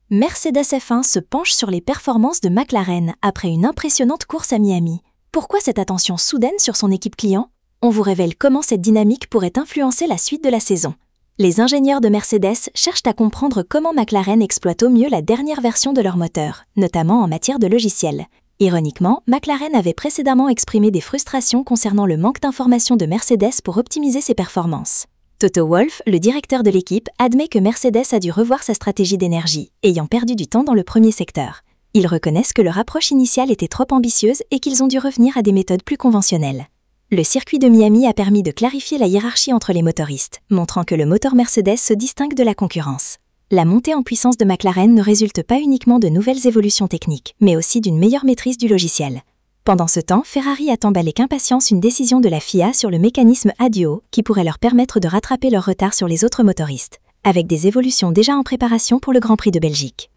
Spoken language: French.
Mercedes F1 se penche sur les performances de McLaren après une impressionnante course à Miami. Pourquoi cette attention soudaine sur son équipe client? On vous révèle comment cette dynamique pourrait influencer la suite de la saison. Les ingénieurs de Mercedes cherchent à comprendre comment McLaren exploite au mieux la dernière version de leur moteur, notamment en matière de logiciel. Ironiquement, McLaren avait précédemment exprimé des frustrations concernant le manque d'informations de Mercedes pour optimiser ses performances. Toto Wolff, le directeur de l'équipe, admet que Mercedes a dû revoir sa stratégie d'énergie, ayant perdu du temps dans le premier secteur. Ils reconnaissent que leur approche initiale était trop ambitieuse et qu'ils ont dû revenir à des méthodes plus conventionnelles. Le circuit de Miami a permis de clarifier la hiérarchie entre les motoristes, montrant que le moteur Mercedes se distingue de la concurrence. La montée en puissance de McLaren ne résulte pas uniquement de nouvelles évolutions techniques, mais aussi d'une meilleure maîtrise du logiciel. Pendant ce temps, Ferrari attend avec impatience une décision de la FIA sur le mécanisme ADUO qui pourrait leur permettre de rattraper leur retard sur les autres motoristes, avec des évolutions déjà en préparation pour le Grand Prix de Belgique.